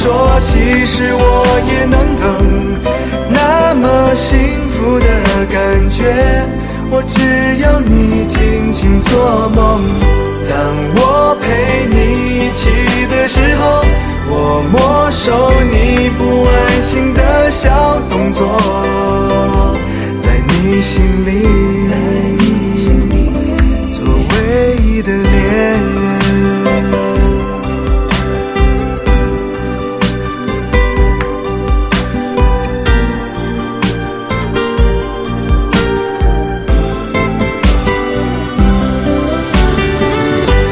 说其实我也能等，那么幸福的感觉，我只要你轻轻做梦。当我陪你一起的时候，我默守你不安心的小动作。